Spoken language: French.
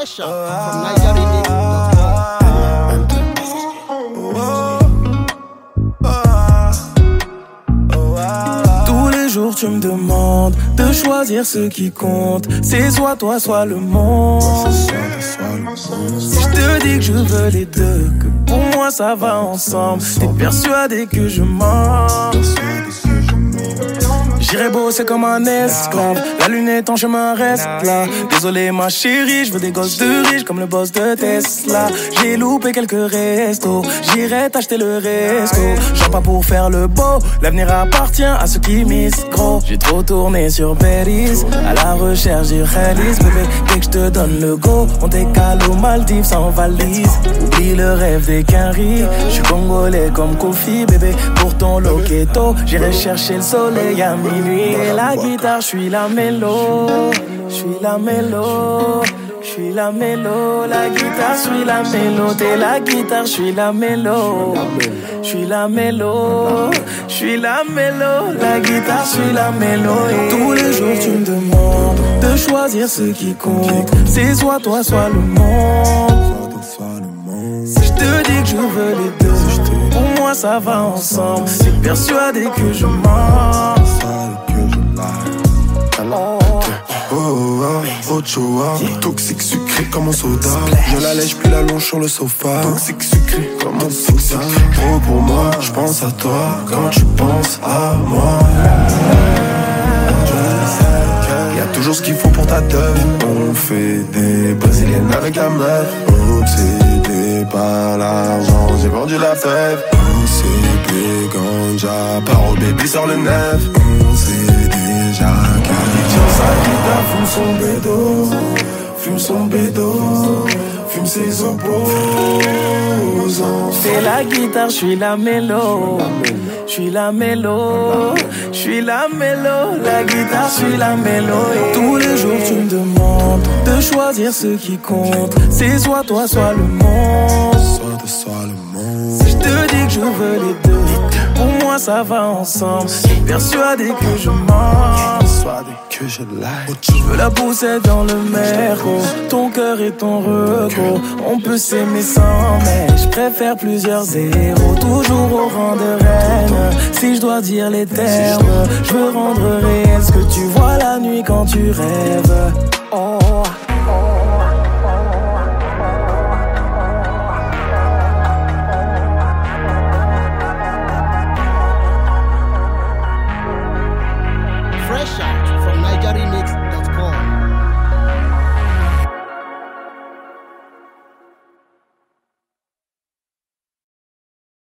Fresh out from NigerianMix.com. Tous les jours tu me demandes de choisir ce qui compte. C'est soit toi, soit le monde. Si je te dis que je veux les deux, que pour moi ça va ensemble, t'es persuadé que je mens. J'irai bosser comme un esclave, la lune est en chemin, reste là. Désolé ma chérie, je veux des gosses de riches comme le boss de Tesla. J'ai loupé quelques restos, j'irai t'acheter le resto. J'en pas pour faire le beau, l'avenir appartient à ceux qui misent gros. J'ai trop tourné sur Paris, à la recherche du réalisme. Bébé, dès que je te donne le go, on décale aux Maldives sans valise. Oublie le rêve des quinries, je suis congolais comme Kofi. Bébé, pour ton loqueto, j'irai chercher le soleil à minuit. Et la guitare, je suis la mélo, je suis la mélo, je suis la mélo. La guitare, je suis la mélo, t'es la guitare, je suis la mélo, je suis la mélo, je suis la mélo. La guitare, je suis la mélo. Et tous les jours tu me demandes de choisir ce qui compte. C'est soit toi, soit le monde. Si je te dis que je veux les deux, pour moi ça va ensemble. T'es persuadé que je mens. Ochoa, toxique sucré comme un soda. Je la lèche puis la longe sur le sofa. Toxique sucré comme un soda. Trop pour moi, je pense à toi quand tu penses à moi. Y'a toujours ce qu'il faut pour ta teuf. On fait des brésiliennes avec la meuf. Obsédé par l'argent, j'ai vendu la fève. OCB, ganja, parole baby sort le neuf. On sait déjà qu'elle tient sa guitare, fume son bédo, fume son bédo, fume ses opposants. C'est la guitare, je suis la mélo, je suis la mélo, je suis la mélo. La guitare, je suis la mélo. Et tous les jours tu me demandes de choisir ce qui compte. C'est soit toi, soit le monde. Soit le monde. Si je te dis que je veux les deux, pour moi ça va ensemble. Persuadé que je mens. Persuadé que je l'aime. Je veux la pousser dans le merco, ton cœur et ton recours. On peut s'aimer sans, mais je préfère plusieurs zéros. Toujours au rang de reine. Si je dois dire les termes, je veux rendre réel ce que tu vois la nuit quand tu rêves. Oh. Fresh out from NigerianMix.com.